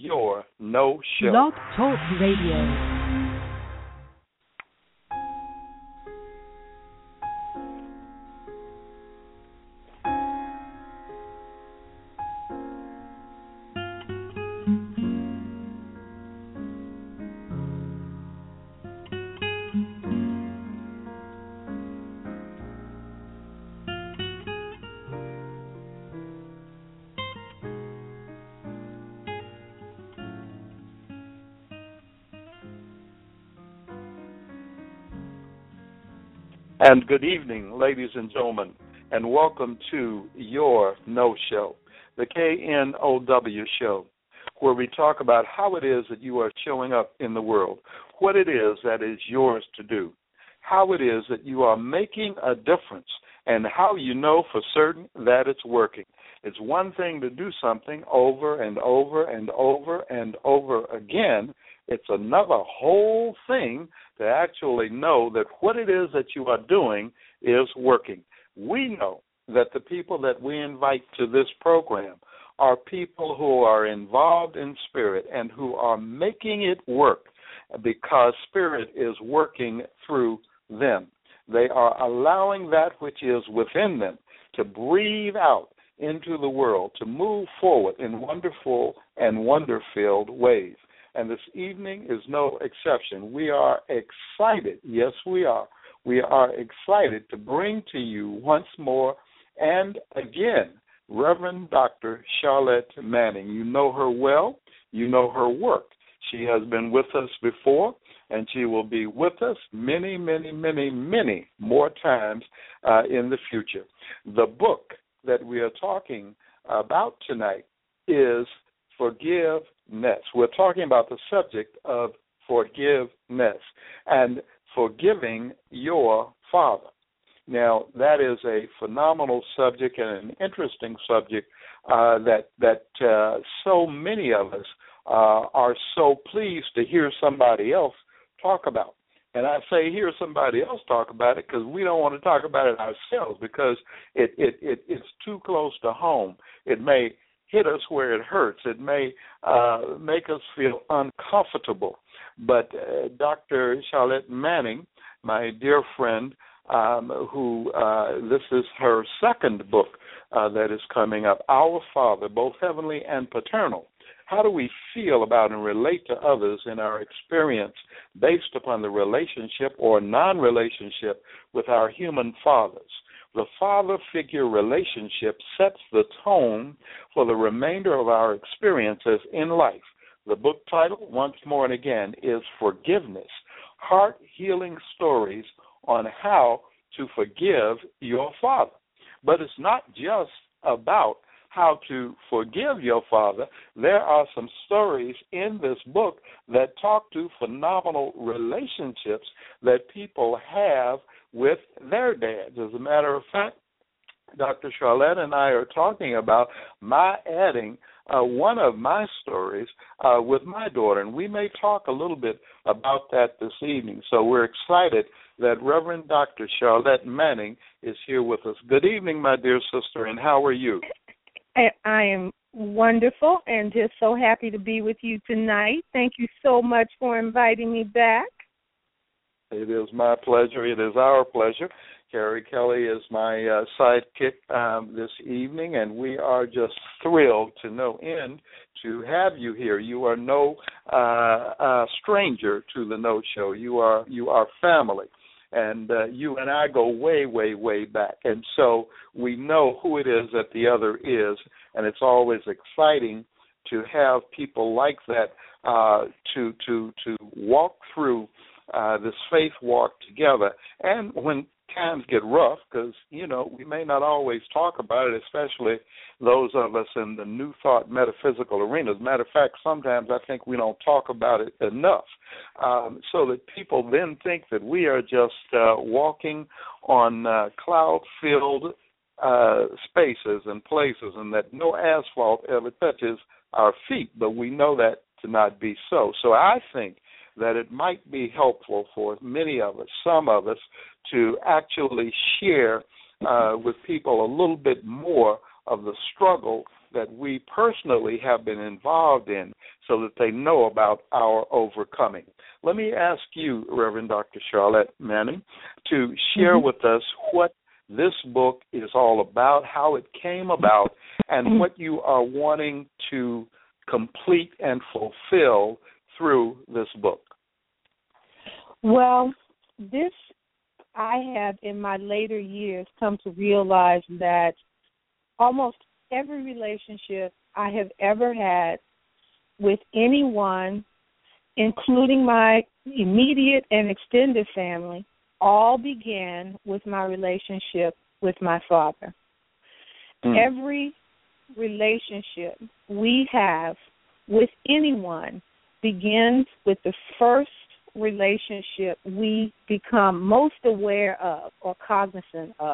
your No Show. Blog Talk Radio. And good evening, ladies and gentlemen, and welcome to Your No Show, the KNOW show, where we talk about how it is that you are showing up in the world, what it is that is yours to do, how it is that you are making a difference, and how you know for certain that it's working. It's one thing to do something over and over and over and over again. It's another whole thing to actually know that what it is that you are doing is working. We know that the people that we invite to this program are people who are involved in spirit and who are making it work because spirit is working through them. They are allowing that which is within them to breathe out into the world, to move forward in wonderful and wonder-filled ways. And this evening is no exception. We are excited, yes we are. We are excited to bring to you once more and again Reverend Dr. Charlotte Manning. You know her well. You know her work. She has been with us before, and she will be with us many, many, many, many more times in the future. The book that we are talking about tonight is Forgiveness. We're talking about the subject of forgiveness and forgiving your father. Now, that is a phenomenal subject and an interesting subject that so many of us are so pleased to hear somebody else talk about. And I say hear somebody else talk about it because we don't want to talk about it ourselves because it's too close to home. It may hit us where it hurts. It may make us feel uncomfortable. But Dr. Charlotte Manning, my dear friend, who this is her second book that is coming up, Our Father, both heavenly and paternal. How do we feel about and relate to others in our experience based upon the relationship or non-relationship with our human fathers? The father-figure relationship sets the tone for the remainder of our experiences in life. The book title, once more and again, is Forgiveness, Heart-Healing Stories on How to Forgive Your Father. But it's not just about how to forgive your father. There are some stories in this book that talk to phenomenal relationships that people have with their dads. As a matter of fact, Dr. Charlotte and I are talking about my adding one of my stories with my daughter, and we may talk a little bit about that this evening. So we're excited that Reverend Dr. Charlotte Manning is here with us. Good evening, my dear sister, and how are you? I am wonderful and just so happy to be with you tonight. Thank you so much for inviting me back. It is my pleasure. It is our pleasure. Carrie Kelly is my sidekick this evening, and we are just thrilled to no end to have you here. You are no stranger to the No Show. You are family. And you and I go way, way, way back. And so we know who it is that the other is, and it's always exciting to have people like that to walk through this faith walk together. And when times get rough, because, you know, we may not always talk about it, especially those of us in the New Thought metaphysical arena. As a matter of fact, sometimes I think we don't talk about it enough, so that people then think that we are just walking on cloud-filled spaces and places and that no asphalt ever touches our feet, but we know that to not be so. So I think that it might be helpful for many of us, some of us, to actually share with people a little bit more of the struggle that we personally have been involved in so that they know about our overcoming. Let me ask you, Reverend Dr. Charlotte Manning, to share with us what this book is all about, how it came about, and what you are wanting to complete and fulfill through this book. Well, I have in my later years come to realize that almost every relationship I have ever had with anyone, including my immediate and extended family, all began with my relationship with my father. Every relationship we have with anyone begins with the first relationship we become most aware of or cognizant of.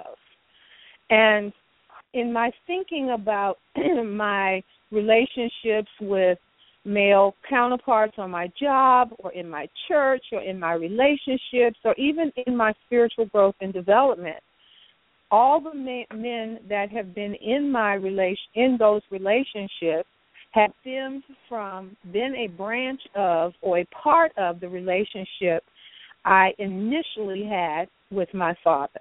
And in my thinking about my relationships with male counterparts on my job or in my church or in my relationships or even in my spiritual growth and development, all the men that have been in those relationships have stemmed from, been a branch of or a part of the relationship I initially had with my father.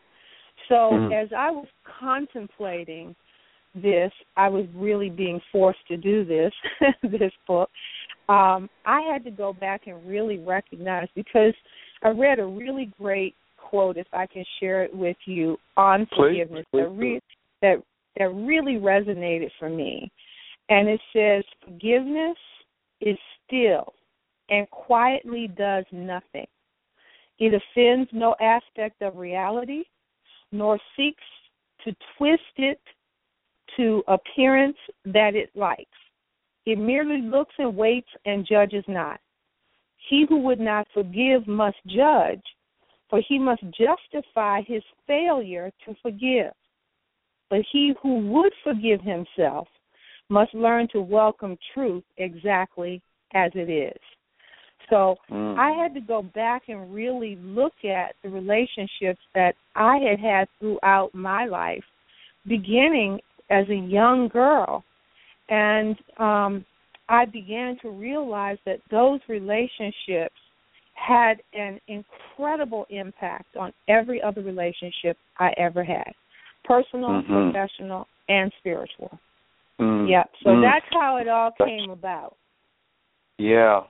So as I was contemplating this, I was really being forced to do this book. I had to go back and really recognize, because I read a really great quote, if I can share it with you, on forgiveness that really resonated for me. And it says, forgiveness is still and quietly does nothing. It offends no aspect of reality, nor seeks to twist it to appearance that it likes. It merely looks and waits and judges not. He who would not forgive must judge, for he must justify his failure to forgive. But he who would forgive himself must learn to welcome truth exactly as it is. So I had to go back and really look at the relationships that I had throughout my life, beginning as a young girl. And I began to realize that those relationships had an incredible impact on every other relationship I ever had, personal, professional, and spiritual. Yeah, so that's how it all came about. Yeah.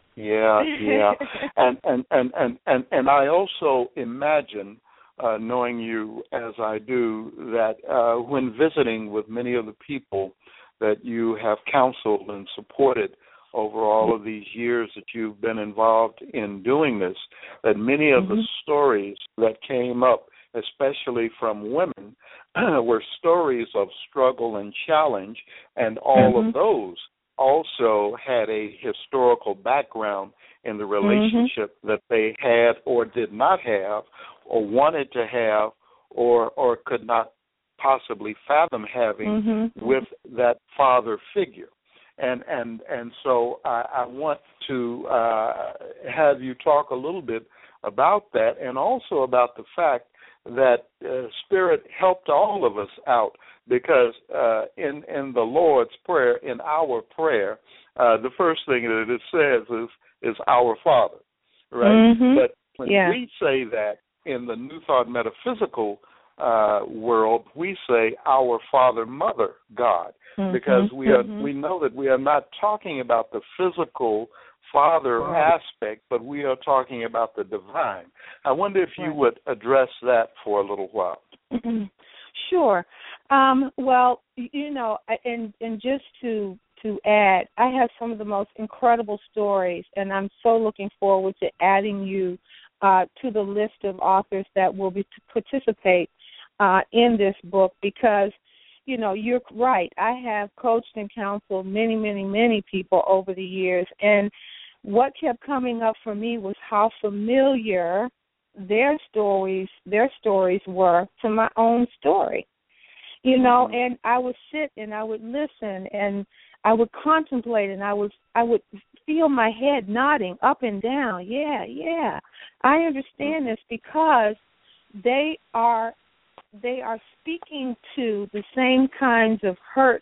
And I also imagine, knowing you as I do, that when visiting with many of the people that you have counseled and supported over all of these years that you've been involved in doing this, that many of the stories that came up, especially from women, were stories of struggle and challenge, and all of those also had a historical background in the relationship that they had or did not have or wanted to have or could not possibly fathom having with that father figure. And so I want to have you talk a little bit about that, and also about the fact that Spirit helped all of us out, because in the Lord's Prayer, in our prayer, the first thing that it says is our Father, right? But when we say that in the New Thought metaphysical world, we say our Father, Mother, God, because we know that we are not talking about the physical Father aspect, but we are talking about the divine. I wonder if you would address that for a little while. Sure. Well, you know, and just to add, I have some of the most incredible stories, and I'm so looking forward to adding you to the list of authors that will be to participate in this book, because, you know, you're right. I have coached and counseled many, many, many people over the years, and what kept coming up for me was how familiar their stories were to my own story. You know, and I would sit and I would listen and I would contemplate, and I would feel my head nodding up and down. Yeah, I understand this, because they are speaking to the same kinds of hurt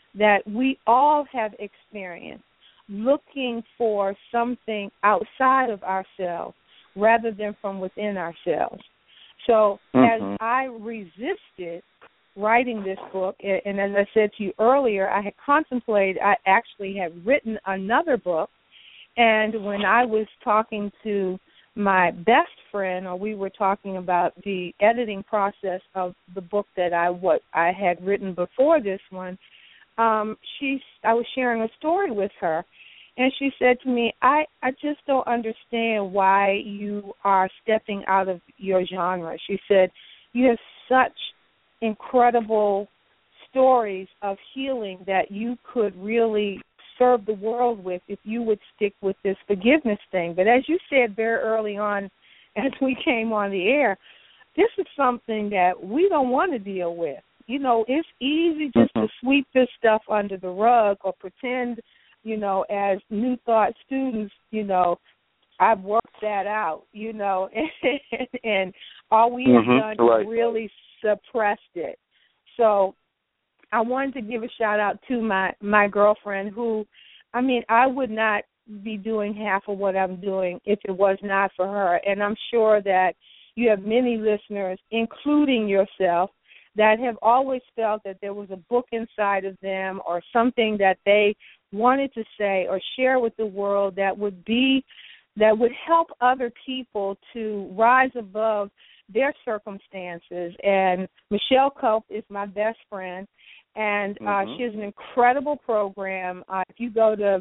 that we all have experienced, looking for something outside of ourselves rather than from within ourselves. So as I resisted writing this book, and as I said to you earlier, I had contemplated, I actually had written another book, and when I was talking to my best friend, or we were talking about the editing process of the book that I had written before this one, I was sharing a story with her, and she said to me, I just don't understand why you are stepping out of your genre. She said, you have such incredible stories of healing that you could really serve the world with if you would stick with this forgiveness thing. But as you said very early on as we came on the air, this is something that we don't want to deal with. You know, it's easy just to sweep this stuff under the rug or pretend, you know, as New Thought students, you know, I've worked that out, you know, and all we have done is really suppressed it. So I wanted to give a shout out to my girlfriend who, I mean, I would not be doing half of what I'm doing if it was not for her. And I'm sure that you have many listeners, including yourself, that have always felt that there was a book inside of them or something that they wanted to say or share with the world that would help other people to rise above their circumstances. And Michelle Cope is my best friend, and she has an incredible program. If you go to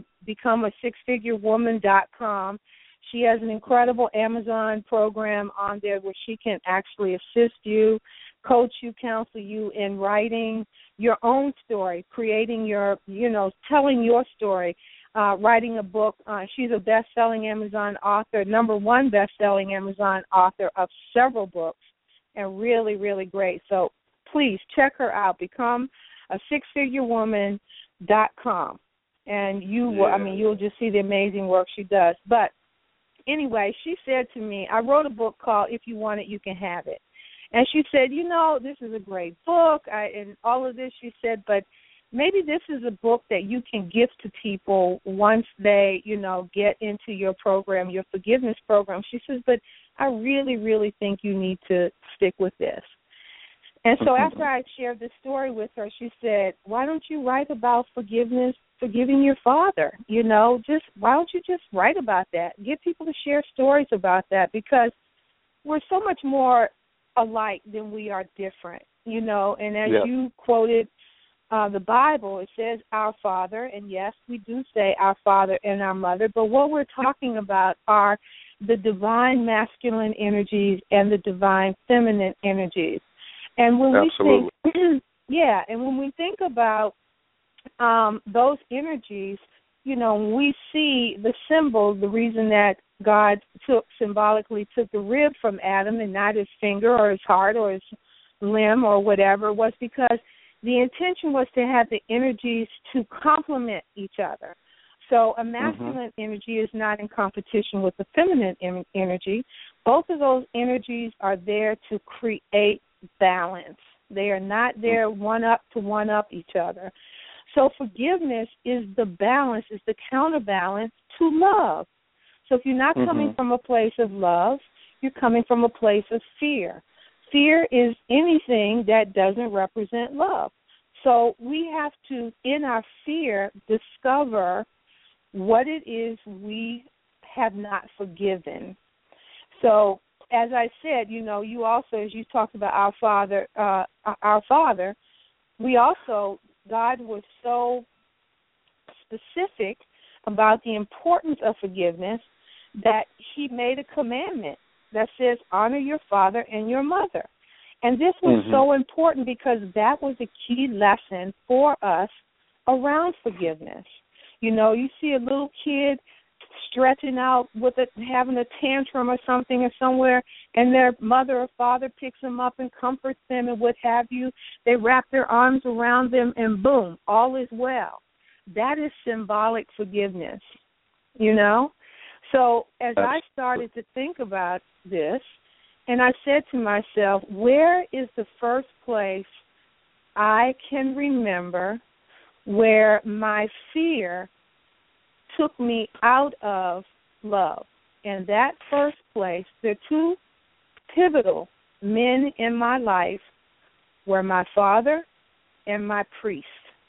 becomeasixfigurewoman.com, she has an incredible Amazon program on there where she can actually assist you, coach you, counsel you in writing your own story, creating your, you know, telling your story, writing a book. She's a best-selling Amazon author, #1 best-selling Amazon author of several books, and really, really great. So please check her out, becomeasixfigurewoman.com, and you will, I mean, you'll just see the amazing work she does. But anyway, she said to me, I wrote a book called If You Want It, You Can Have It. And she said, you know, this is a great book, and all of this, she said, but maybe this is a book that you can give to people once they, you know, get into your program, your forgiveness program. She says, but I really, really think you need to stick with this. And so after I shared this story with her, she said, why don't you write about forgiveness, forgiving your father? You know, just why don't you just write about that? Get people to share stories about that, because we're so much more alike than we are different, you know. And as you quoted the Bible, it says our Father, and yes, we do say our Father and our Mother, but what we're talking about are the divine masculine energies and the divine feminine energies. And when we think, and when we think about those energies, you know, we see the symbol, the reason that God symbolically took the rib from Adam and not his finger or his heart or his limb or whatever, was because the intention was to have the energies to complement each other. So a masculine energy is not in competition with the feminine energy. Both of those energies are there to create balance. They are not there one up each other. So forgiveness is the balance, is the counterbalance to love. So if you're not coming from a place of love, you're coming from a place of fear. Fear is anything that doesn't represent love. So we have to, in our fear, discover what it is we have not forgiven. So as I said, you know, you also, as you talked about our Father, we also, God was so specific about the importance of forgiveness that he made a commandment that says, honor your father and your mother. And this was so important because that was a key lesson for us around forgiveness. You know, you see a little kid stretching out with it, having a tantrum or something or somewhere, and their mother or father picks them up and comforts them and what have you. They wrap their arms around them and boom, all is well. That is symbolic forgiveness, you know? So as I started to think about this, and I said to myself, where is the first place I can remember where my fear took me out of love. And that first place, the two pivotal men in my life were my father and my priest.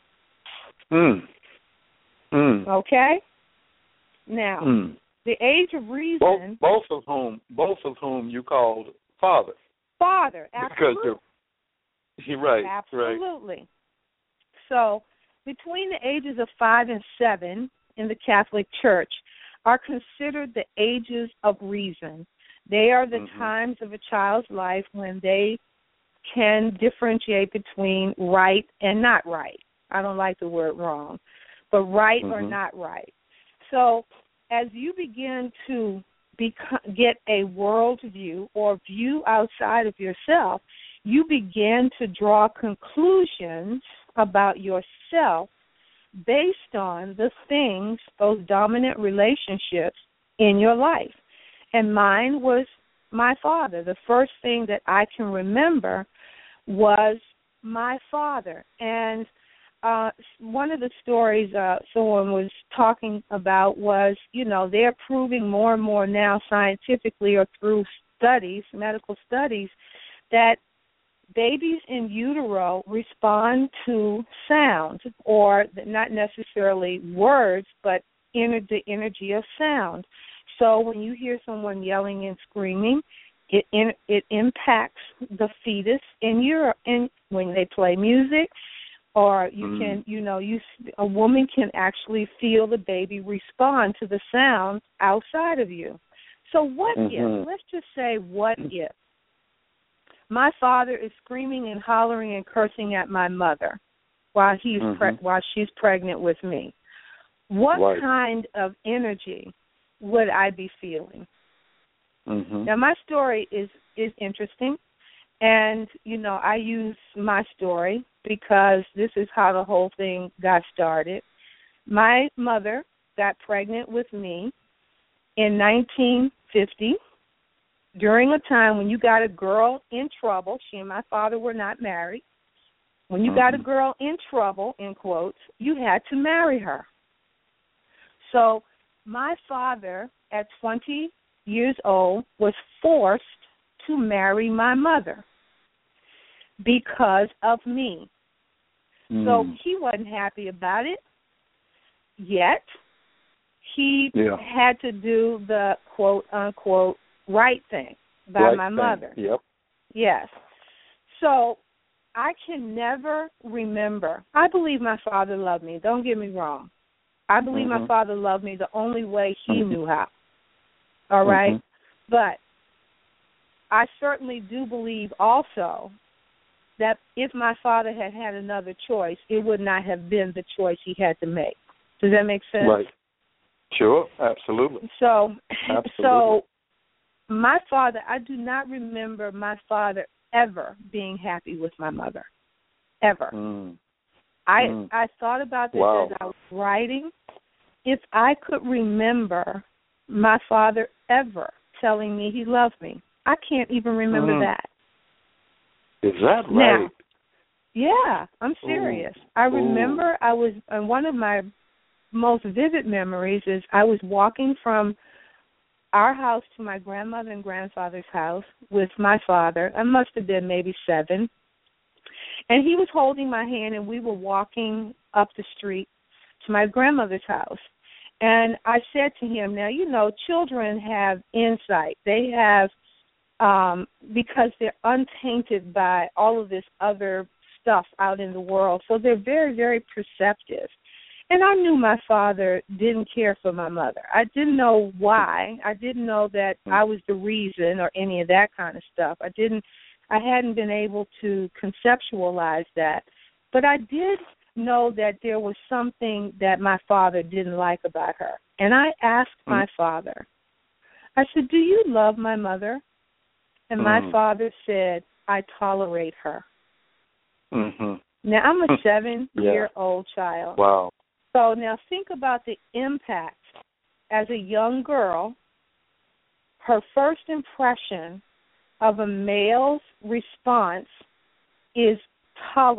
Okay? Now, the age of reason. Both of whom you called father. Father, absolutely. Because you're right. Absolutely. Right. So, between the ages of 5 and 7 in the Catholic Church are considered the ages of reason. They are the times of a child's life when they can differentiate between right and not right. I don't like the word wrong, but right or not right. So as you begin to get a world view or view outside of yourself, you begin to draw conclusions about yourself based on the things, those dominant relationships in your life. And mine was my father. The first thing that I can remember was my father. And one of the stories someone was talking about was, they're proving more and more now scientifically or through studies, medical studies, that babies in utero respond to sound, or not necessarily words, but the energy of sound. So when you hear someone yelling and screaming, it impacts the fetus when they play music, or you can, a woman can actually feel the baby respond to the sound outside of you. So what if? Let's just say, what if my father is screaming and hollering and cursing at my mother while she's pregnant with me? What kind of energy would I be feeling? Now, my story is interesting, and, I use my story because this is how the whole thing got started. My mother got pregnant with me in 1950 during a time when you got a girl in trouble. She and my father were not married. When you got a girl in trouble, in quotes, you had to marry her. So my father, at 20 years old, was forced to marry my mother because of me. So he wasn't happy about it, yet he had to do the quote-unquote right thing by my mother. Yep. Yes. So I can never remember. I believe my father loved me. Don't get me wrong. I believe my father loved me the only way he knew how. All right? But I certainly do believe also that if my father had had another choice, it would not have been the choice he had to make. Does that make sense? Right. Sure, absolutely. So my father, I do not remember my father ever being happy with my mother, ever. I thought about this as I was writing. If I could remember my father ever telling me he loved me, I can't even remember that. Is that right? Now, yeah, I'm serious. I remember I was, one of my most vivid memories is I was walking from our house to my grandmother and grandfather's house with my father. I must have been maybe 7. And he was holding my hand, and we were walking up the street to my grandmother's house. And I said to him, now, children have insight. They have, because they're untainted by all of this other stuff out in the world. So they're very, very perceptive. And I knew my father didn't care for my mother. I didn't know why. I didn't know that I was the reason or any of that kind of stuff. I hadn't been able to conceptualize that. But I did know that there was something that my father didn't like about her. And I asked my father, I said, do you love my mother? And my father said, I tolerate her. Now, I'm a 7-year-old child. Wow. So now think about the impact. As a young girl, her first impression of a male's response is tolerance.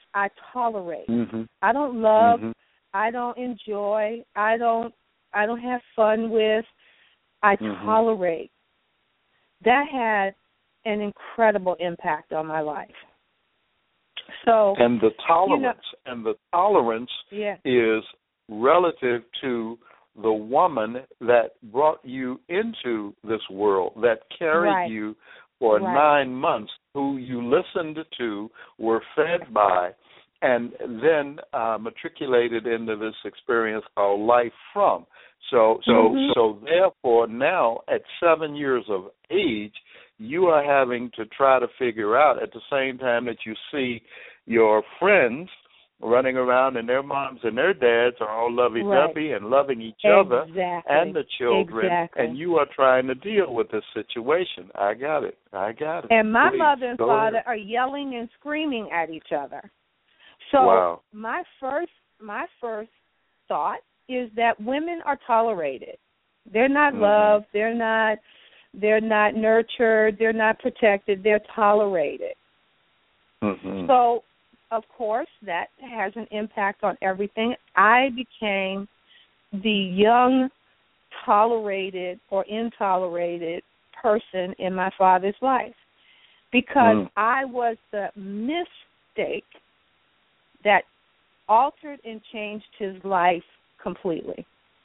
I tolerate. Mm-hmm. I don't love. Mm-hmm. I don't enjoy. I don't have fun with. I tolerate. That had an incredible impact on my life. So, and the tolerance is relative to the woman that brought you into this world, that carried you for 9 months, who you listened to, were fed by, and then matriculated into this experience called life from. So therefore, now at 7 years of age, you are having to try to figure out, at the same time that you see your friends running around and their moms and their dads are all lovey-dovey and loving each other and the children, and you are trying to deal with this situation. I got it. And my Please, mother and father ahead. are yelling and screaming at each other. So my first thought is that women are tolerated. They're not loved. They're not nurtured. They're not protected. They're tolerated. Mm-hmm. So, of course, that has an impact on everything. I became the young, tolerated or intolerated person in my father's life because I was the mistake that altered and changed his life completely.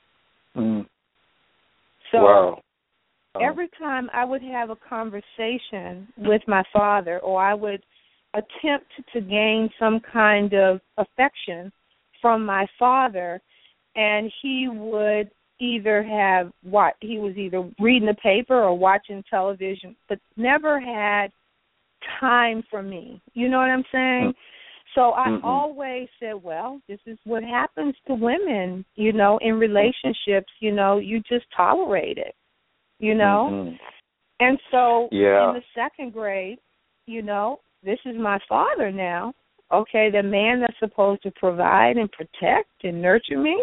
So every time I would have a conversation with my father, or I would attempt to gain some kind of affection from my father, and he would he was either reading the paper or watching television, but never had time for me. You know what I'm saying? So I always said, well, this is what happens to women, you know, in relationships, you know, you just tolerate it, you know. And so in the second grade, you know, this is my father now, okay, the man that's supposed to provide and protect and nurture me.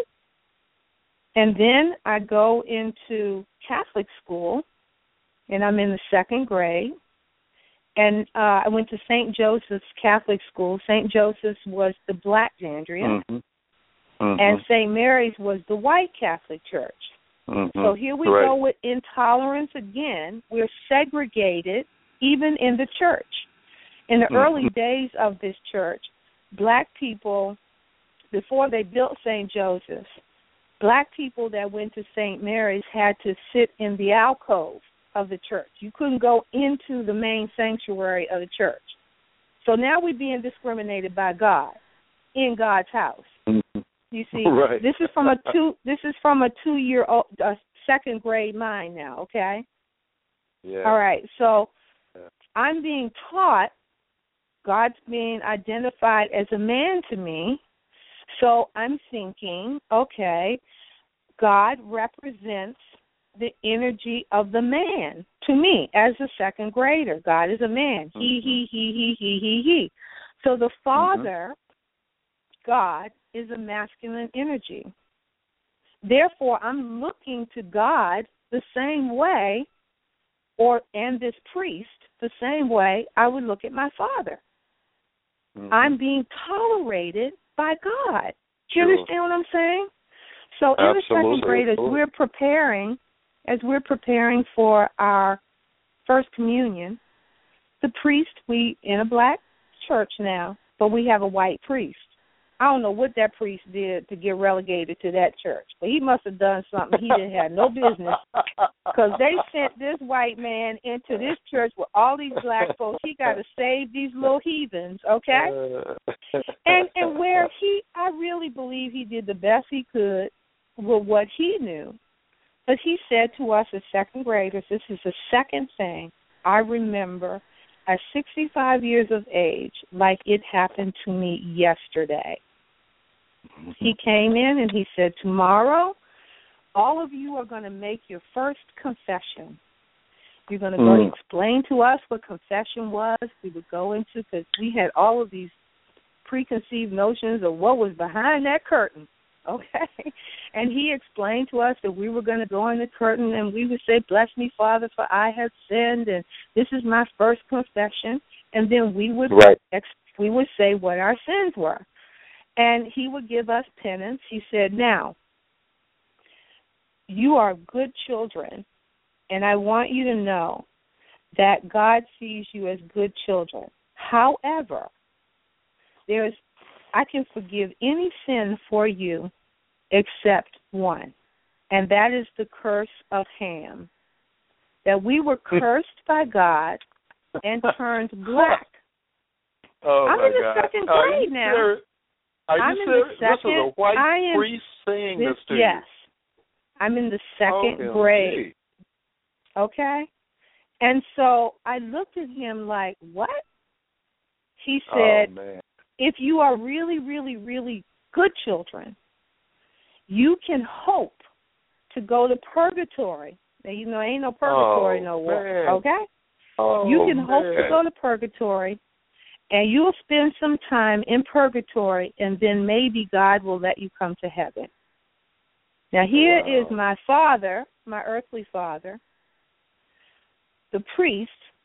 And then I go into Catholic school, and I'm in the second grade. And I went to St. Joseph's Catholic School. St. Joseph's was the black Xandria, and St. Mary's was the white Catholic Church. So here we go with intolerance again. We're segregated even in the church. In the early days of this church, black people, before they built St. Joseph's, black people that went to St. Mary's had to sit in the alcove of the church. You couldn't go into the main sanctuary of the church. So now we're being discriminated by God in God's house. You see, this is from a 2-year-old second grade mind now, okay? All right. So I'm being taught God's being identified as a man to me. So I'm thinking, okay, God represents the energy of the man to me as a second grader. God is a man. He. So the Father, God, is a masculine energy. Therefore, I'm looking to God the same way, and this priest the same way I would look at my father. I'm being tolerated by God. Do you understand what I'm saying? So in the second grade, as we're preparing for our first communion, the priest, we in a black church now, but we have a white priest. I don't know what that priest did to get relegated to that church, but he must have done something he didn't have no business, because they sent this white man into this church with all these black folks. He got to save these little heathens, okay? And where I really believe he did the best he could with what he knew. But he said to us as second graders, this is the second thing I remember at 65 years of age, like it happened to me yesterday. He came in and he said, tomorrow, all of you are going to make your first confession. You're going to go and explain to us what confession was. We would go into, because we had all of these preconceived notions of what was behind that curtain, okay? And he explained to us that we were going to go in the curtain and we would say, bless me, Father, for I have sinned, and this is my first confession. And then we would we would say what our sins were. And he would give us penance. He said, now, you are good children, and I want you to know that God sees you as good children. However, I can forgive any sin for you except one, and that is the curse of Ham, that we were cursed by God and turned black. Oh, I'm in the second grade now. Are you serious? This is a white priest saying this to you. Yes. I'm in the second grade. Okay? And so I looked at him like, what? He said, if you are really, really, really good children, you can hope to go to purgatory. Now, you know, ain't no purgatory no more, okay? You can hope to go to purgatory, and you'll spend some time in purgatory, and then maybe God will let you come to heaven. Now, here is my father, my earthly father, the priest,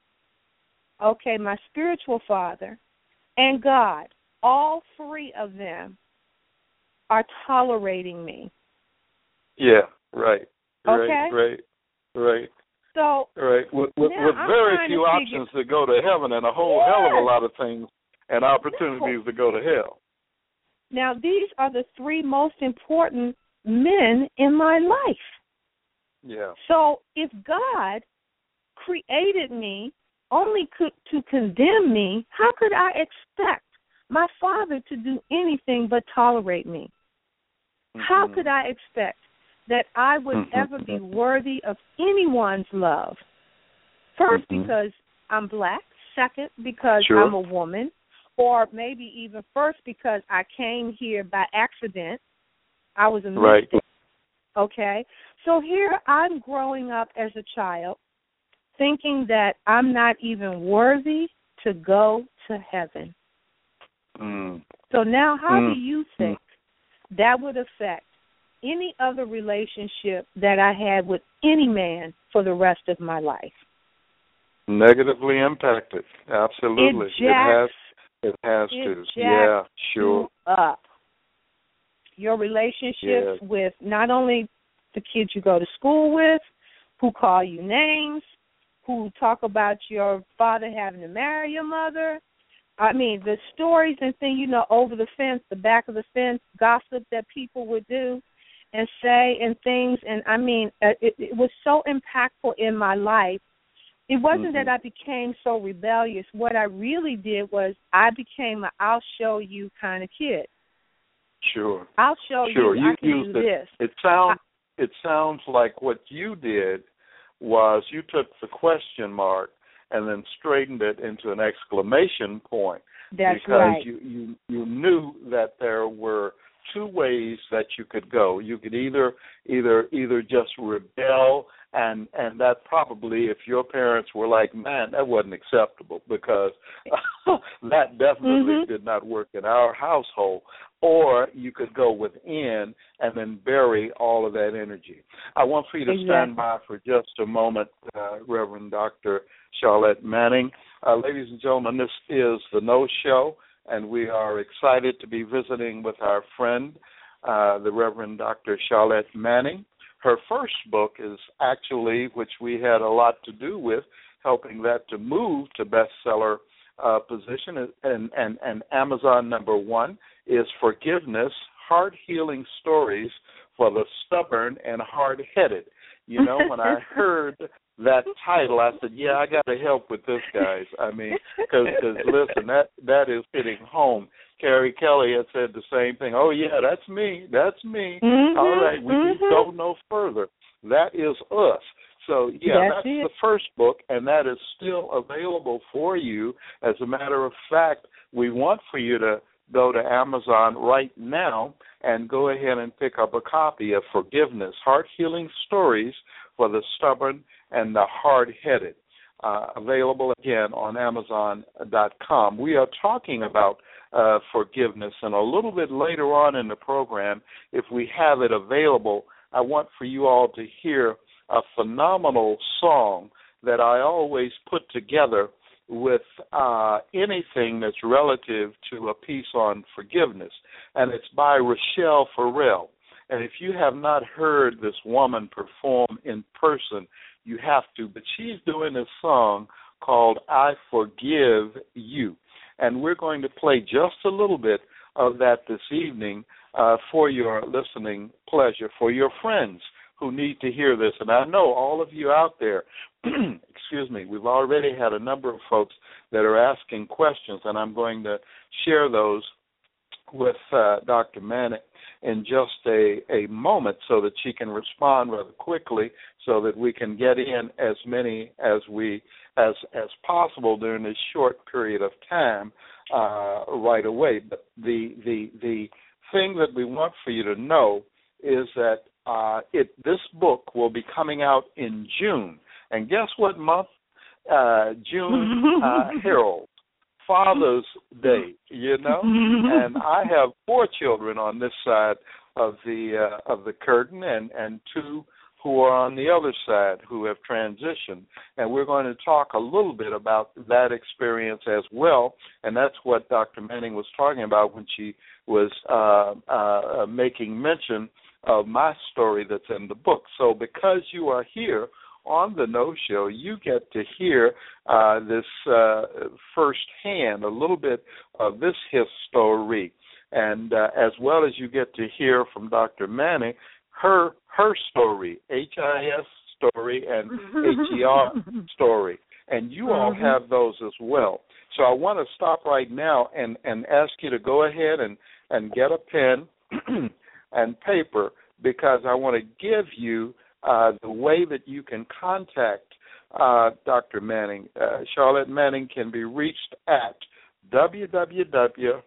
my spiritual father, and God. All three of them are tolerating me. Yeah, right. Okay? Right. So, with very few options to go to heaven and a whole hell of a lot of things and opportunities to go to hell. Now, these are the three most important men in my life. Yeah. So, if God created me only to condemn me, how could I expect my father to do anything but tolerate me? How could I expect that I would ever be worthy of anyone's love? First, because I'm black. Second, because I'm a woman. Or maybe even first, because I came here by accident. I was a mystic. Okay? So here I'm growing up as a child thinking that I'm not even worthy to go to heaven. So now how do you think that would affect any other relationship that I had with any man for the rest of my life? Negatively impacted. Absolutely. It has to. Yeah, sure. Up. Your relationships with not only the kids you go to school with, who call you names, who talk about your father having to marry your mother. I mean, the stories and things, you know, over the fence, the back of the fence, gossip that people would do and say and things. And, I mean, it was so impactful in my life. It wasn't that I became so rebellious. What I really did was I became an I'll show you kind of kid. Sure. I'll show you I can do this. It sounds like what you did was you took the question mark and then straightened it into an exclamation point. That's because right. you knew that there were two ways that you could go. You could either just rebel, and that probably, if your parents were like, man, that wasn't acceptable, because that definitely did not work in our household. Or you could go within and then bury all of that energy. I want for you to stand by for just a moment, Reverend Dr. Charlotte Manning. Ladies and gentlemen, this is The Know Show, and we are excited to be visiting with our friend, the Reverend Dr. Charlotte Manning. Her first book is actually, which we had a lot to do with, helping that to move to bestseller position, and Amazon #1 is Forgiveness, Heart-Healing Stories for the Stubborn and Hard-Headed. You know, when I heard that title, I said, yeah, I got to help with this, guys. I mean, because listen, that is hitting home. Carrie Kelly had said the same thing. Oh, yeah, that's me. All right, we can go no further. That is us. So, yeah, that's the first book, and that is still available for you. As a matter of fact, we want for you to go to Amazon right now and go ahead and pick up a copy of Forgiveness, Heart-Healing Stories for the Stubborn and the Hard-Headed, available again on Amazon.com. We are talking about forgiveness, and a little bit later on in the program, if we have it available, I want for you all to hear a phenomenal song that I always put together with anything that's relative to a piece on forgiveness, and it's by Rochelle Farrell. And if you have not heard this woman perform in person, you have to. But she's doing this song called I Forgive You. And we're going to play just a little bit of that this evening for your listening pleasure, for your friends who need to hear this. And I know all of you out there, excuse me, we've already had a number of folks that are asking questions, and I'm going to share those with Dr. Manning in just a moment so that she can respond rather quickly so that we can get in as many as possible during this short period of time right away. But the thing that we want for you to know is that this book will be coming out in June. And guess what month? June heralds Father's Day, you know. And I have 4 children on this side of the curtain, and 2 who are on the other side who have transitioned. And we're going to talk a little bit about that experience as well, and that's what Dr. Manning was talking about when she was making mention of my story that's in the book. So because you are here on the No Show, you get to hear this firsthand, a little bit of this history, and as well as you get to hear from Dr. Manning her story, HIS story and HER story, and you all have those as well. So I want to stop right now and ask you to go ahead and get a pen and paper, because I want to give you the way that you can contact Dr. Manning. Charlotte Manning can be reached at www.drletteterman,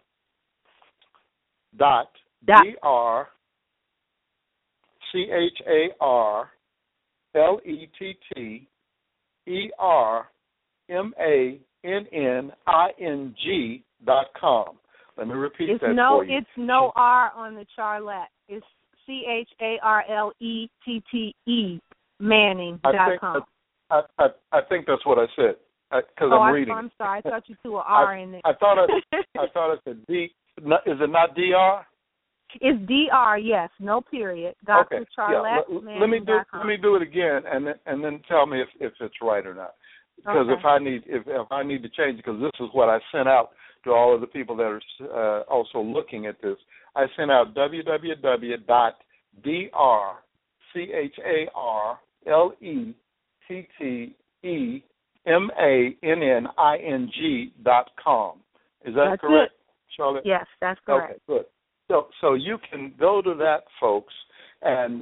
.com. Let me repeat that for you. It's no R on the Charlotte. It's CHARLETTE Manning.com. I think that's what I said, because I'm reading. I'm sorry. I thought you threw an R in there. I thought it said D. Is it not DR? It's DR, yes, no period. Dr. Okay. Charlotte. Yeah. Let me do it again, and then tell me if it's right or not. Because if I need to change it, because this is what I sent out to all of the people that are also looking at this. I sent out www.drlettetermanning.com. Is that that's correct, it. Charlotte? Yes, that's correct. Okay, good. So you can go to that, folks, and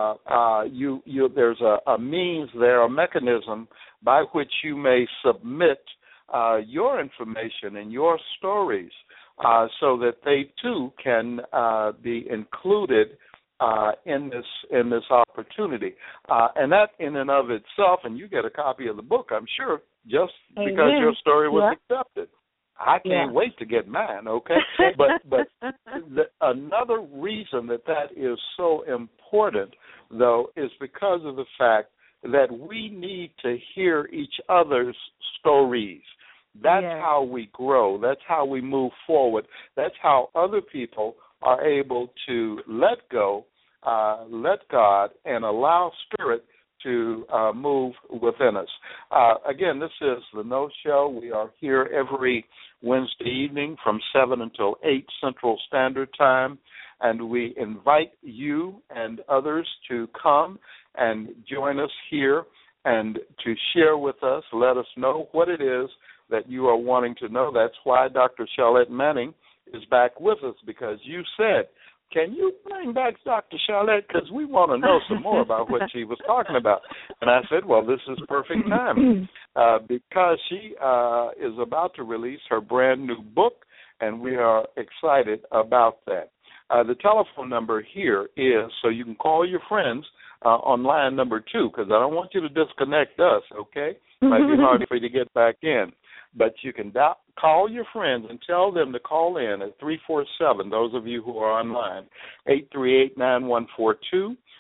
there's a means there, a mechanism by which you may submit your information and your stories so that they too can be included in this opportunity, and that in and of itself, and you get a copy of the book, I'm sure, just because your story was accepted. I can't wait to get mine, okay? But another reason that is so important, though, is because of the fact that we need to hear each other's stories. That's how we grow. That's how we move forward. That's how other people are able to let go, let God, and allow Spirit to move within us. Again, this is the No Show. We are here every Wednesday evening from 7 until 8 Central Standard Time, and we invite you and others to come and join us here and to share with us, let us know what it is that you are wanting to know. That's why Dr. Charlotte Manning is back with us, because you said, can you bring back Dr. Charlotte? Because we want to know some more about what she was talking about. And I said, well, this is perfect timing because she is about to release her brand new book, and we are excited about that. The telephone number here is, so you can call your friends on line number 2, because I don't want you to disconnect us, okay? It might be hard for you to get back in. But you can call your friends and tell them to call in at 347, those of you who are online, 838-9142.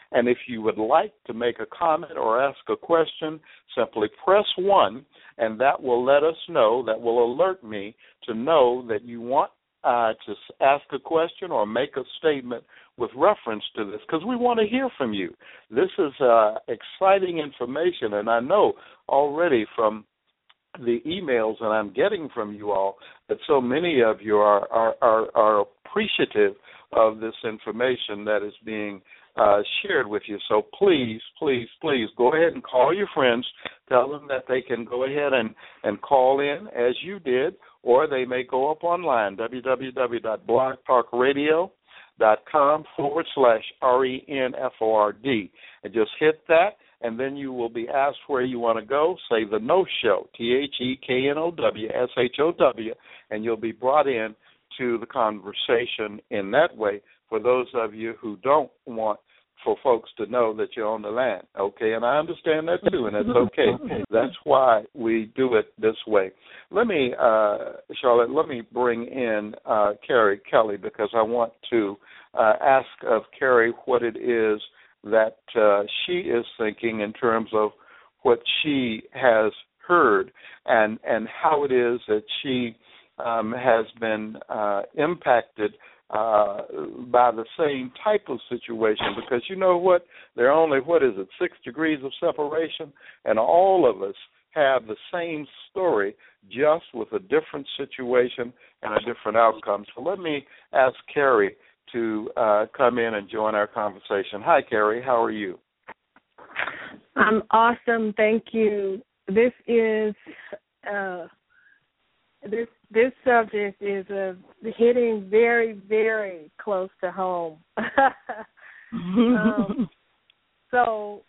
And if you would like to make a comment or ask a question, simply press 1, and that will let us know, that will alert me to know that you want to ask a question or make a statement with reference to this, because we want to hear from you. This is exciting information, and I know already from the emails that I'm getting from you all that so many of you are appreciative of this information that is being shared with you. So please, please, please go ahead and call your friends. Tell them that they can go ahead and call in as you did, or they may go up online, www.blogtalkradio.com/RENFORD, and just hit that, and then you will be asked where you want to go. Say the No Show, THEKNOWSHOW, and you'll be brought in to the conversation in that way, for those of you who don't want for folks to know that you're on the land, okay? And I understand that too, and that's okay. That's why we do it this way. Let me, Charlotte, let me bring in Carrie Kelly, because I want to ask of Carrie what it is that she is thinking in terms of what she has heard and how it is that she has been impacted by the same type of situation, because you know what? There are only, 6 degrees of separation, and all of us have the same story, just with a different situation and a different outcome. So let me ask Carrie to come in and join our conversation. Hi, Carrie. How are you? I'm awesome. Thank you. This is this subject is hitting very, very close to home. So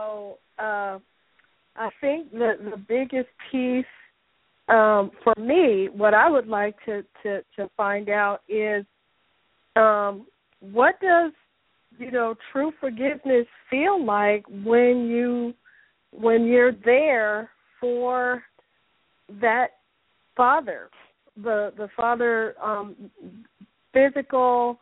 I think the biggest piece for me, what I would like to find out is what does true forgiveness feel like when you're there for that father, the father, physical,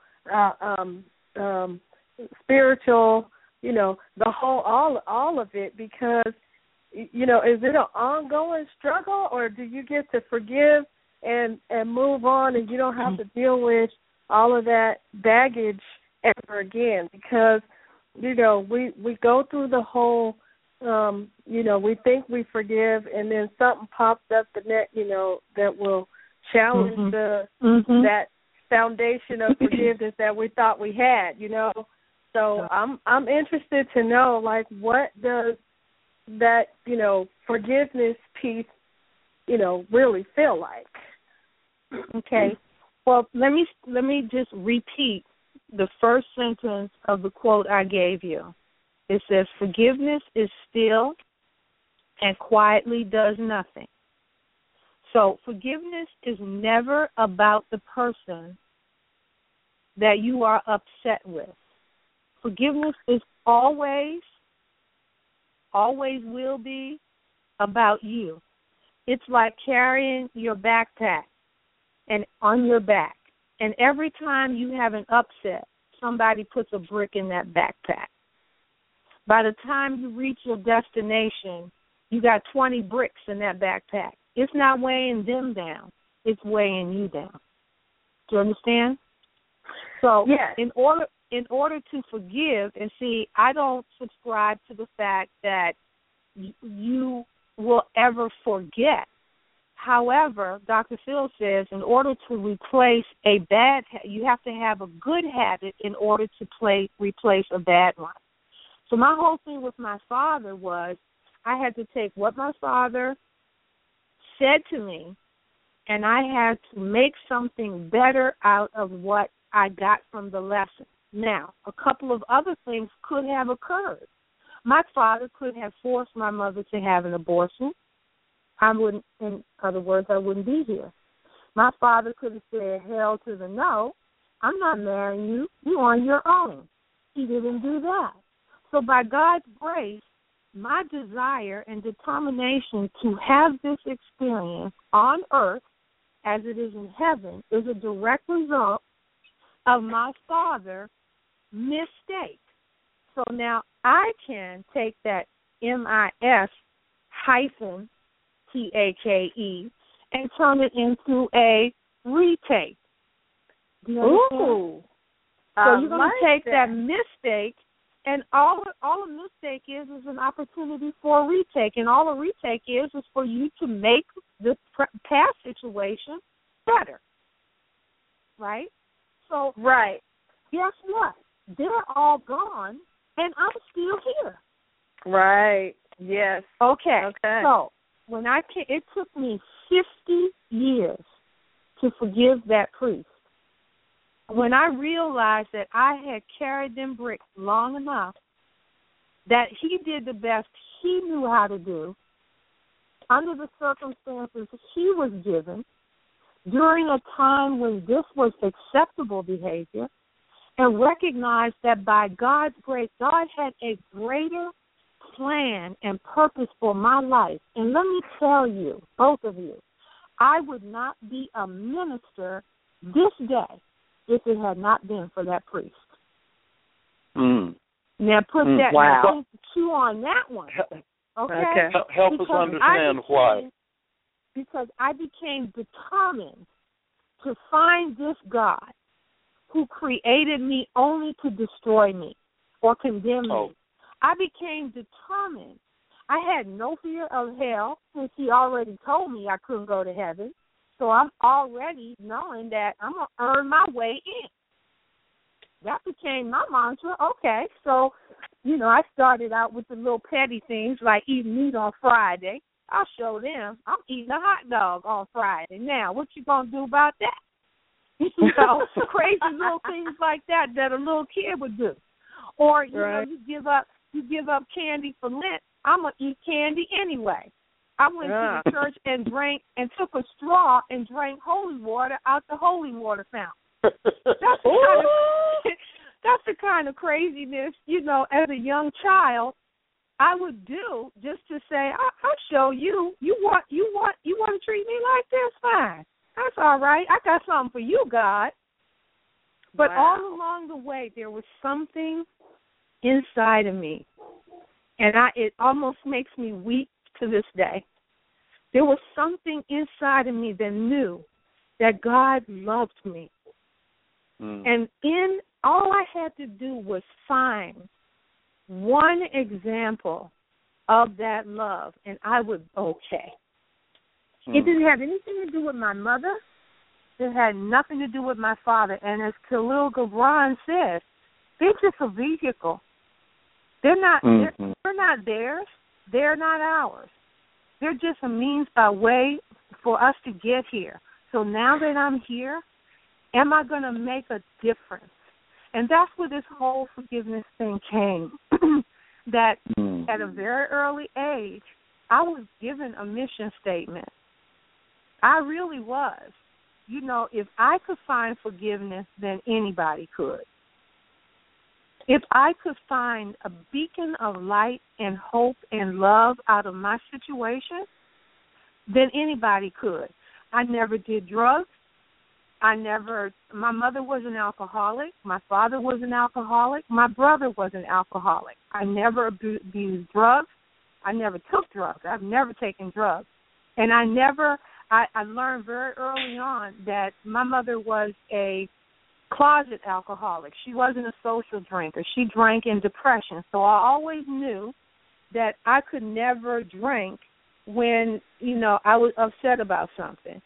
spiritual, the whole, all of it, because, is it an ongoing struggle, or do you get to forgive and move on, and you don't have to deal with all of that baggage ever again? Because, we go through the whole, we think we forgive, and then something pops up the net, that will challenge that foundation of forgiveness that we thought we had, So I'm interested to know, like, what does that, forgiveness piece, really feel like? Okay. Well, let me just repeat the first sentence of the quote I gave you. It says, forgiveness is still and quietly does nothing. So forgiveness is never about the person that you are upset with. Forgiveness is always will be about you. It's like carrying your backpack and on your back. And every time you have an upset, somebody puts a brick in that backpack. By the time you reach your destination, you got 20 bricks in that backpack. It's not weighing them down. It's weighing you down. Do you understand? So yes. in order to forgive, and see, I don't subscribe to the fact that you will ever forget. However, Dr. Phil says in order to replace a bad habit, you have to have a good habit in order to replace a bad one. So my whole thing with my father was I had to take what my father said to me, and I had to make something better out of what I got from the lesson. Now, a couple of other things could have occurred. My father could have forced my mother to have an abortion. I wouldn't, in other words, I wouldn't be here. My father could have said, hell to the no, I'm not marrying you. You're on your own. He didn't do that. So by God's grace, my desire and determination to have this experience on earth as it is in heaven is a direct result of my father's mistake. So now I can take that MIS-TAKE and turn it into a retake. Do you understand? Ooh. So you're going to take that mistake, and all a mistake is an opportunity for a retake, and all a retake is for you to make the past situation better, right? So, right. Guess what? They're all gone, and I'm still here. Right. Yes. Okay. So when it took me 50 years to forgive that priest. When I realized that I had carried them bricks long enough, that he did the best he knew how to do, under the circumstances he was given, during a time when this was acceptable behavior, and recognized that by God's grace, God had a greater plan and purpose for my life. And let me tell you, both of you, I would not be a minister this day if it had not been for that priest. Now put that two on that one. Okay? Help us understand why. Because I became determined to find this God who created me only to destroy me or condemn me. I became determined. I had no fear of hell since he already told me I couldn't go to heaven. So I'm already knowing that I'm going to earn my way in. That became my mantra. Okay, so, I started out with the little petty things like eating meat on Friday. I'll show them I'm eating a hot dog on Friday. Now, what you going to do about that? Crazy little things like that a little kid would do. Or, you give up candy for Lent. I'm going to eat candy anyway. I went to the church and took a straw and drank holy water out the holy water fountain. That's the kind of craziness, as a young child, I would do just to say, I'll show you. You want to treat me like this? Fine. That's all right. I got something for you, God. But all along the way, there was something inside of me, and it almost makes me weep to this day. There was something inside of me that knew that God loved me. And all I had to do was find one example of that love, and I was okay. It didn't have anything to do with my mother. It had nothing to do with my father. And as Khalil Gibran says, they're just a vehicle. They're not theirs. They're not ours. They're just a means by way for us to get here. So now that I'm here, am I going to make a difference? And that's where this whole forgiveness thing came. That at a very early age, I was given a mission statement. I really was. If I could find forgiveness, then anybody could. If I could find a beacon of light and hope and love out of my situation, then anybody could. I never did drugs. My mother was an alcoholic. My father was an alcoholic. My brother was an alcoholic. I never abused drugs. I never took drugs. I've never taken drugs. And I learned very early on that my mother was a closet alcoholic. She wasn't a social drinker. She drank in depression. So I always knew that I could never drink when, I was upset about something.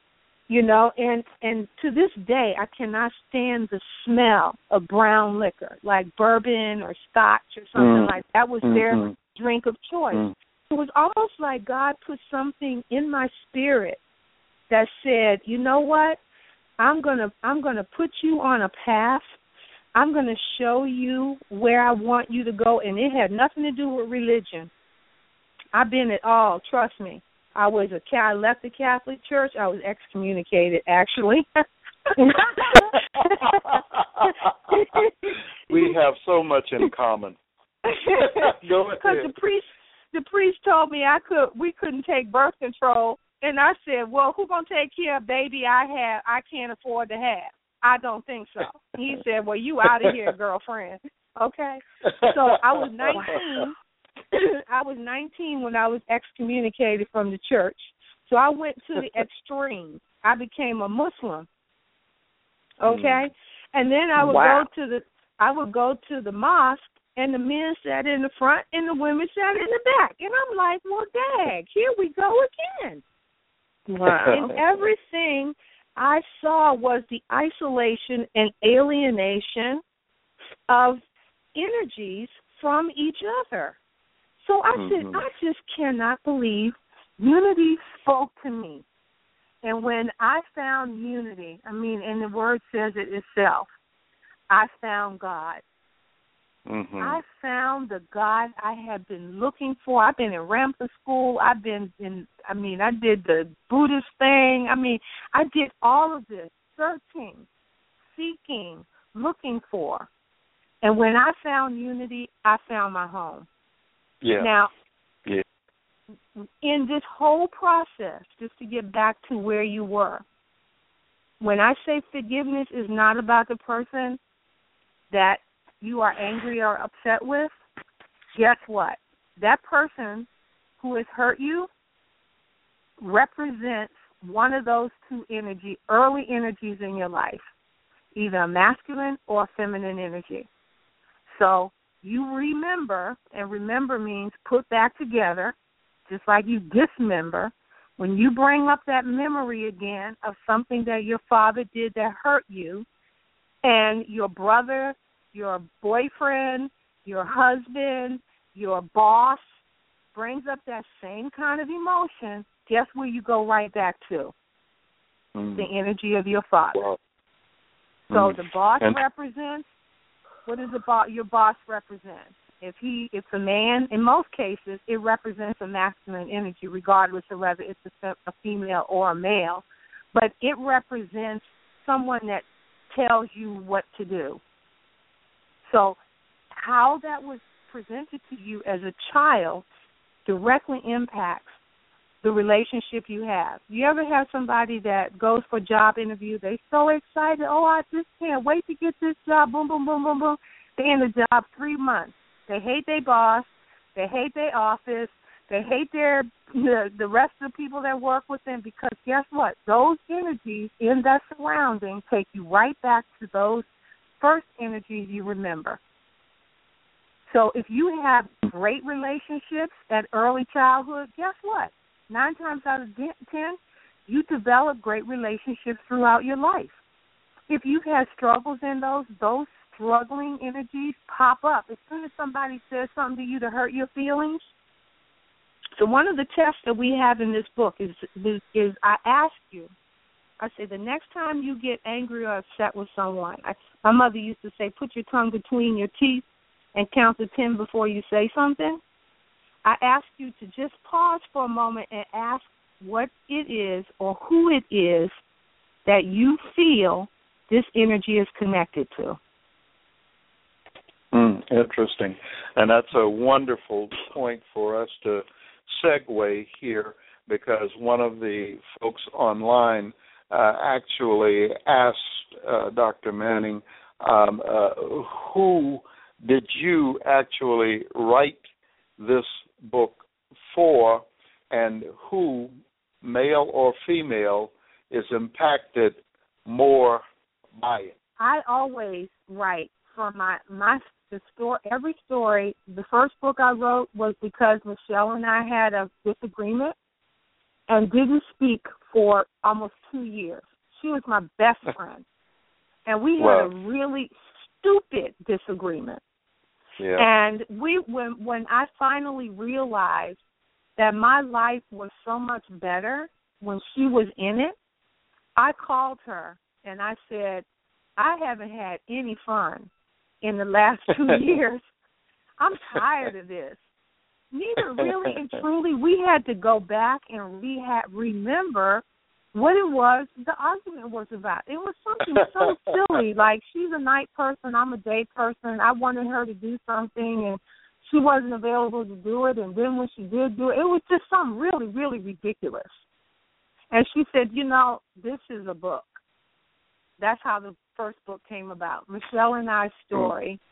And to this day, I cannot stand the smell of brown liquor, like bourbon or scotch or something like that. That was their drink of choice. It was almost like God put something in my spirit that said, you know what? I'm gonna put you on a path. I'm gonna show you where I want you to go, and it had nothing to do with religion. I've been at all. Trust me. I left the Catholic Church. I was excommunicated, actually. We have so much in common. Because the priest told me we couldn't take birth control, and I said, well, who's gonna take care of baby I can't afford to have? I don't think so. He said, well, you out of here, girlfriend. Okay? So I was 19. I was 19 when I was excommunicated from the church. So I went to the extreme. I became a Muslim. Okay? And then I would go to the mosque, and the men sat in the front and the women sat in the back. And I'm like, well, dang, here we go again. Wow. And everything I saw was the isolation and alienation of energies from each other. So I said, I just cannot believe unity spoke to me. And when I found unity, and the word says it itself, I found God. I found the God I had been looking for. I've been in Rampa school. I did the Buddhist thing. I did all of this, searching, seeking, looking for. And when I found unity, I found my home. Yeah. Now, in this whole process, just to get back to where you were, when I say forgiveness is not about the person that you are angry or upset with, guess what? That person who has hurt you represents one of those two early energies in your life, either a masculine or a feminine energy. So you remember, and remember means put back together, just like you dismember. When you bring up that memory again of something that your father did that hurt you, and your brother, your boyfriend, your husband, your boss brings up that same kind of emotion, guess where you go right back to? The energy of your father. Wow. So the boss represents, what does your boss represent? If it's a man, in most cases, it represents a masculine energy, regardless of whether it's a female or a male. But it represents someone that tells you what to do. So how that was presented to you as a child directly impacts the relationship you have. You ever have somebody that goes for a job interview, they're so excited, I just can't wait to get this job, boom, boom, boom, boom, boom. They're in the job 3 months. They hate their boss. They hate their office. They hate the rest of the people that work with them, because guess what? Those energies in that surrounding take you right back to those first energies you remember. So if you have great relationships at early childhood, guess what? 9 times out of 10, you develop great relationships throughout your life. If you've had struggles in those struggling energies pop up as soon as somebody says something to you to hurt your feelings. So one of the tests that we have in this book is I ask you, I say, the next time you get angry or upset with someone, my mother used to say, put your tongue between your teeth and count to 10 before you say something. I ask you to just pause for a moment and ask what it is or who it is that you feel this energy is connected to. Interesting. And that's a wonderful point for us to segue here, because one of the folks online actually asked Dr. Manning, who did you actually write this book for, and who, male or female, is impacted more by it? I always write for the story. Every story, the first book I wrote was because Michelle and I had a disagreement and didn't speak for almost 2 years. She was my best friend, and we had a really stupid disagreement. Yeah. And when I finally realized that my life was so much better when she was in it, I called her and I said, I haven't had any fun in the last 2 years. I'm tired of this. Neither really and truly, we had to go back and remember what it was the argument was about. It was something so silly, like she's a night person, I'm a day person. I wanted her to do something, and she wasn't available to do it, and then when she did do it, it was just something really, really ridiculous. And she said, this is a book. That's how the first book came about, Michelle and I's story,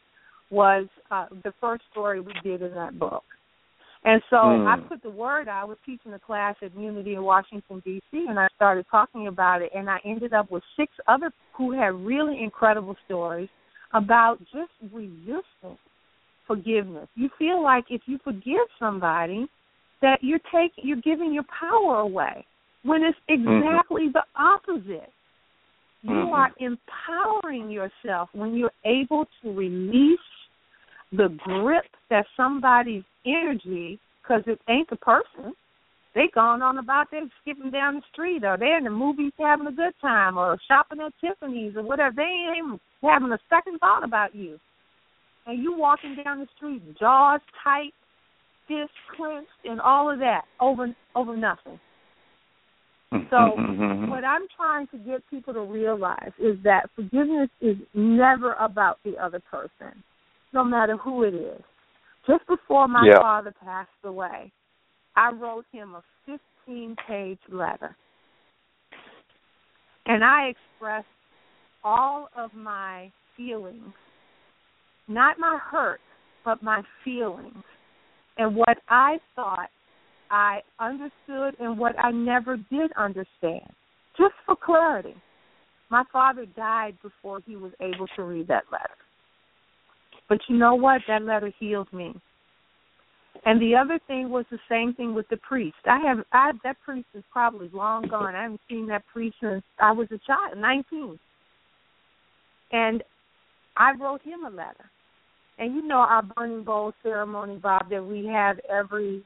was the first story we did in that book. And so I put the word out. I was teaching a class at Unity in Washington, D.C., and I started talking about it, and I ended up with 6 other who had really incredible stories about just resisting forgiveness. You feel like if you forgive somebody that you're giving your power away, when it's exactly the opposite. You are empowering yourself when you're able to release the grip that somebody's energy, because it ain't the person. They gone on about they're skipping down the street, or they're in the movies having a good time, or shopping at Tiffany's, or whatever. They ain't even having a second thought about you. And you walking down the street, jaws tight, fists clenched, and all of that over nothing. So what I'm trying to get people to realize is that forgiveness is never about the other person, no matter who it is. Just before my father passed away, I wrote him a 15-page letter. And I expressed all of my feelings, not my hurt, but my feelings, and what I thought I understood and what I never did understand, just for clarity. My father died before he was able to read that letter. But you know what? That letter healed me. And the other thing was the same thing with the priest. That priest is probably long gone. I haven't seen that priest since I was a child, 19. And I wrote him a letter. And you know our burning bowl ceremony, Bob, that we have every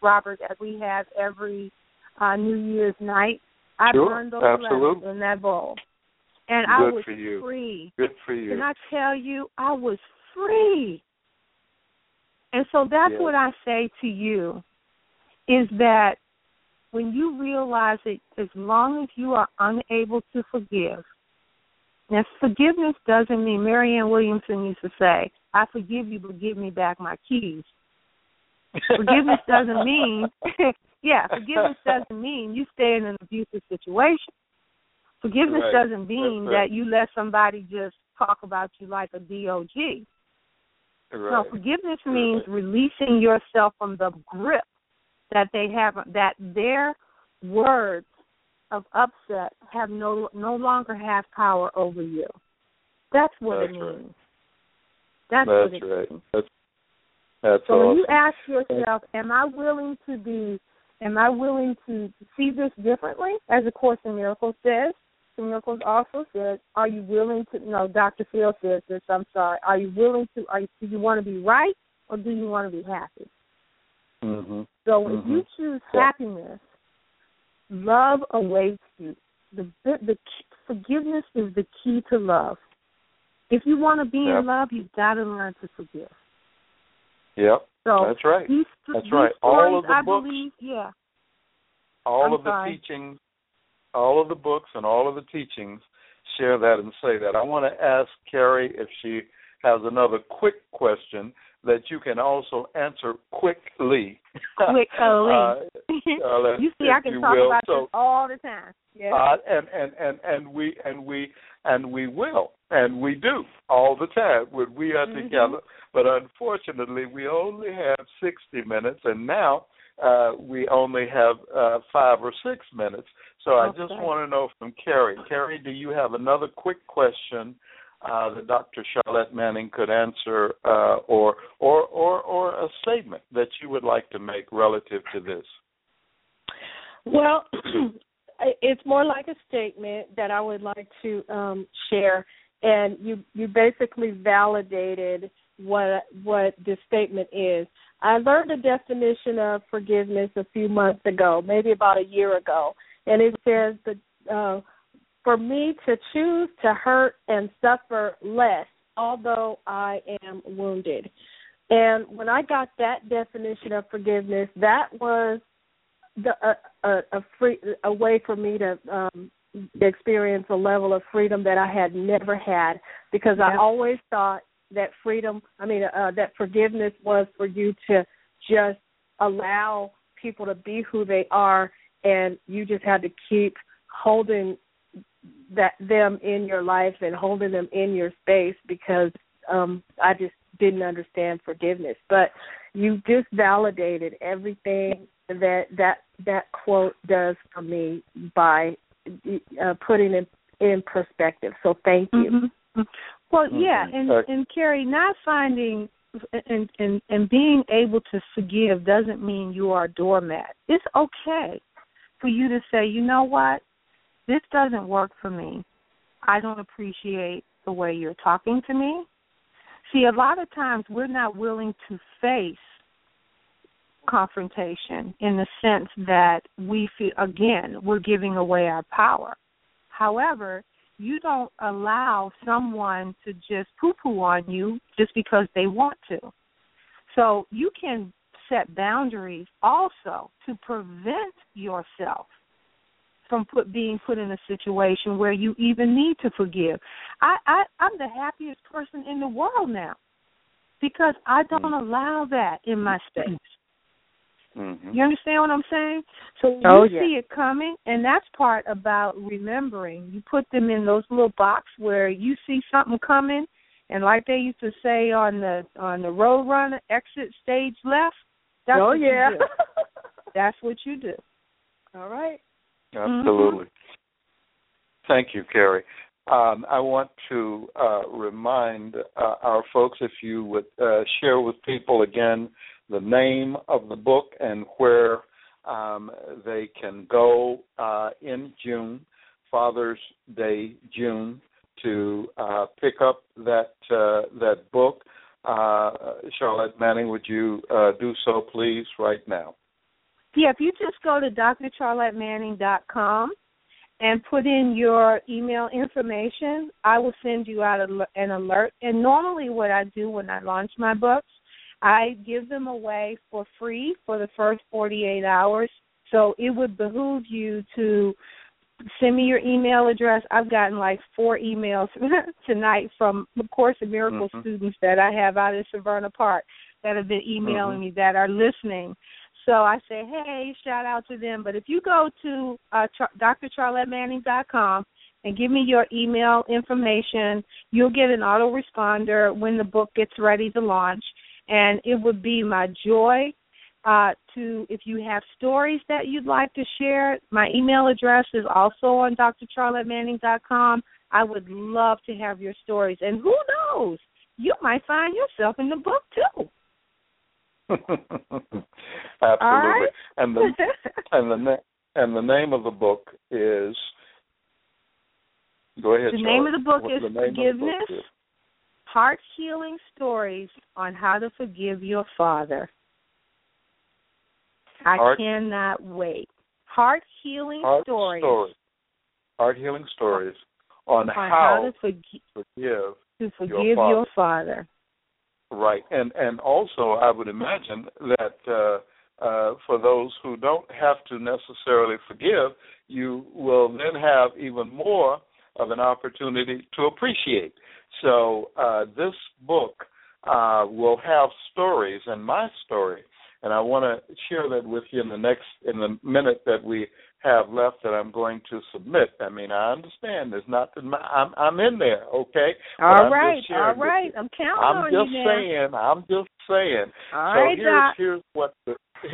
New Year's night. I burned those letters in that bowl. And I was free. Good for you. And I tell you, I was free. And so that's what I say to you, is that when you realize that as long as you are unable to forgive, now forgiveness doesn't mean, Marianne Williamson used to say, I forgive you, but give me back my keys. Forgiveness doesn't mean, forgiveness doesn't mean you stay in an abusive situation. Forgiveness doesn't mean that you let somebody just talk about you like a DOG. No, forgiveness means releasing yourself from the grip that they have, that their words of upset have no longer have power over you. That's what it means. That's what it means. That's so awesome. When you ask yourself, am I willing to see this differently, as the Course in Miracles says? The Miracles also says, are you willing to, no, Dr. Phil says this, I'm sorry, are you willing to, do you want to be right or do you want to be happy? So if you choose happiness, love awaits you. The forgiveness is the key to love. If you want to be in love, you've got to learn to forgive. Yep, so that's right. These stories, all of the books, believe, all of the teachings, all of the books and all of the teachings share that and say that. I want to ask Carrie if she has another quick question that you can also answer quickly. You see, I can talk about this all the time. And we will, and we do all the time when we are together. But unfortunately, we only have 60 minutes, and now we only have 5 or 6 minutes. So I just want to know from Carrie. Carrie, do you have another quick question that Dr. Charlotte Manning could answer, or a statement that you would like to make relative to this? Well, it's more like a statement that I would like to share, and you basically validated what this statement is. I learned a definition of forgiveness a few months ago, maybe about a year ago, and it says that for me to choose to hurt and suffer less, although I am wounded. And when I got that definition of forgiveness, that was a way for me to experience a level of freedom that I had never had, because I always thought that that forgiveness was for you to just allow people to be who they are, and you just had to keep holding them in your life and holding them in your space, because I just didn't understand forgiveness. But you just validated everything that quote does for me by putting it in perspective. So thank you. Mm-hmm. Well, yeah, and Carrie, not finding and being able to forgive doesn't mean you are a doormat. It's okay for you to say, you know what, this doesn't work for me. I don't appreciate the way you're talking to me. See, a lot of times we're not willing to face confrontation in the sense that we feel, again, we're giving away our power. However, you don't allow someone to just poo-poo on you just because they want to. So you can set boundaries also to prevent yourself from being put in a situation where you even need to forgive. I'm the happiest person in the world now because I don't allow that in my space. Mm-hmm. You understand what I'm saying? So see it coming, and that's part about remembering. You put them in those little box where you see something coming, and like they used to say on the Road Runner, exit stage left. That's what you do. That's what you do. All right. Absolutely. Thank you, Carrie. I want to remind our folks, if you would share with people again the name of the book and where they can go in June, Father's Day, June, to pick up that book. Charlotte Manning, would you do so, please, right now? Yeah, if you just go to drcharlottemanning.com and put in your email information, I will send you out an alert. And normally what I do when I launch my books, I give them away for free for the first 48 hours. So it would behoove you to send me your email address. I've gotten like 4 emails tonight from the Course in Miracles students that I have out in Severna Park that have been emailing me that are listening. So I say, hey, shout out to them. But if you go to drcharlottemanning.com and give me your email information, you'll get an autoresponder when the book gets ready to launch. And it would be my joy if you have stories that you'd like to share, my email address is also on drcharlottemanning.com. I would love to have your stories. And who knows, you might find yourself in the book, too. Absolutely. Right? And the name of the book is, go ahead, The Charlotte. name of the book is Forgiveness, Heart-Healing Stories on How to Forgive Your Father. I cannot wait. Heart-Healing Stories. Heart-Healing Stories on how to forgive your father. Right. And also I would imagine that for those who don't have to necessarily forgive, you will then have even more of an opportunity to appreciate. So this book will have stories, and my story, and I want to share that with you in the minute that we have left that I'm going to submit. I mean, I understand there's not that I'm in there, okay? All right. I'm counting on you now. I'm just saying. All so right, here's what the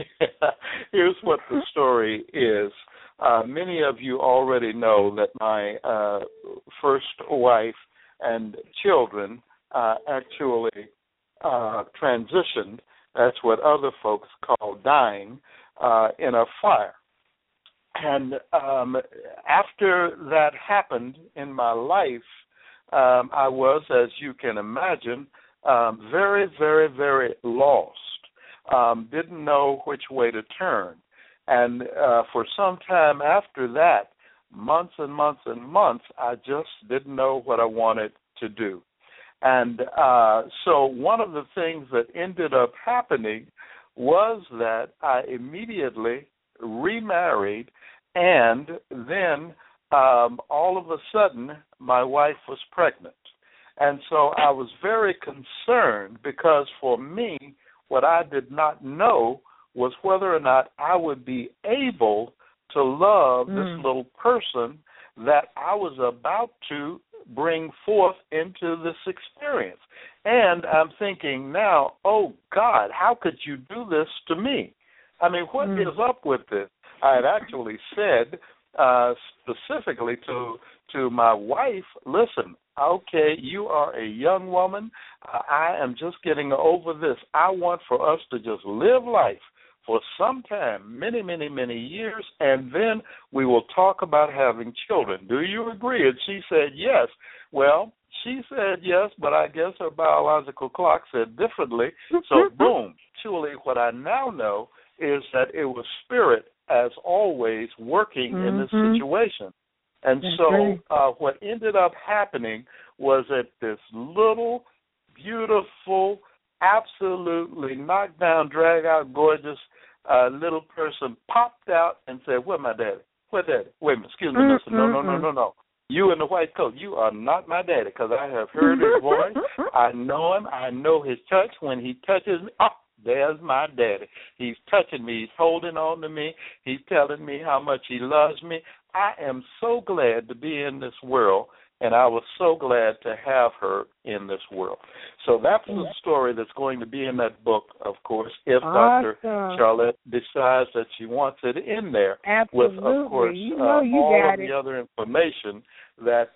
story is. Many of you already know that my first wife and children actually transitioned. That's what other folks call dying in a fire. And after that happened in my life, I was, as you can imagine, very, very, very lost. Didn't know which way to turn. And for some time after that, months and months and months, I just didn't know what I wanted to do. And so one of the things that ended up happening was that I immediately remarried, and then all of a sudden my wife was pregnant. And so I was very concerned because for me, what I did not know was whether or not I would be able to love this little person that I was about to bring forth into this experience. And I'm thinking now, oh, God, how could you do this to me? I mean, what is up with this? I had actually said specifically to my wife, listen, okay, you are a young woman. I am just getting over this. I want for us to just live life for some time, many, many, many years, and then we will talk about having children. Do you agree? And she said yes. Well, she said yes, but I guess her biological clock said differently. So, boom. Actually, what I now know is that it was Spirit, as always, working in this situation. And so what ended up happening was that this little, beautiful, absolutely knocked down, drag out, gorgeous little person popped out and said, "Where my daddy? Where daddy? Wait a minute, excuse me, mister. No. You in the white coat, you are not my daddy, because I have heard his voice. I know him. I know his touch. When he touches me, there's my daddy. He's touching me. He's holding on to me. He's telling me how much he loves me. I am so glad to be in this world, and I was so glad to have her in this world." So that's the story that's going to be in that book, of course, if Dr. Charlotte decides that she wants it in there. Absolutely. With, of course, all of the other information that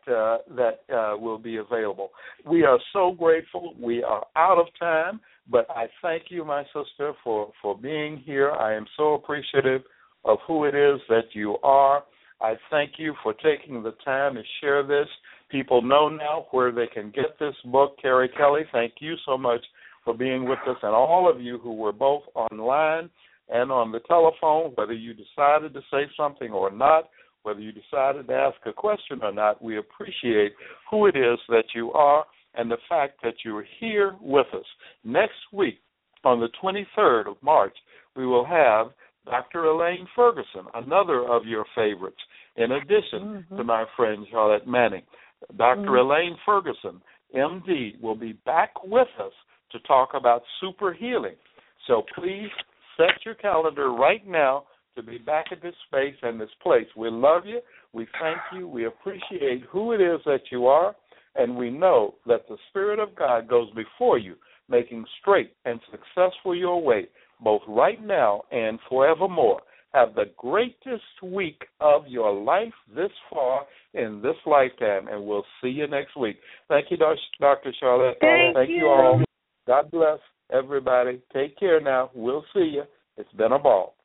will be available. We are so grateful. We are out of time, but I thank you, my sister, for being here. I am so appreciative of who it is that you are. I thank you for taking the time to share this. People know now where they can get this book. Carrie Kelly, thank you so much for being with us, and all of you who were both online and on the telephone, whether you decided to say something or not, whether you decided to ask a question or not, we appreciate who it is that you are and the fact that you're here with us. Next week, on the 23rd of March, we will have Dr. Elaine Ferguson, another of your favorites, in addition to my friend Charlotte Manning. Dr. Elaine Ferguson, MD, will be back with us to talk about super healing. So please set your calendar right now to be back at this space and this place. We love you. We thank you. We appreciate who it is that you are, and we know that the Spirit of God goes before you, making straight and successful your way, both right now and forevermore. Have the greatest week of your life this far in this lifetime, and we'll see you next week. Thank you, Dr. Charlotte. Thank you all. God bless everybody. Take care now. We'll see you. It's been a ball.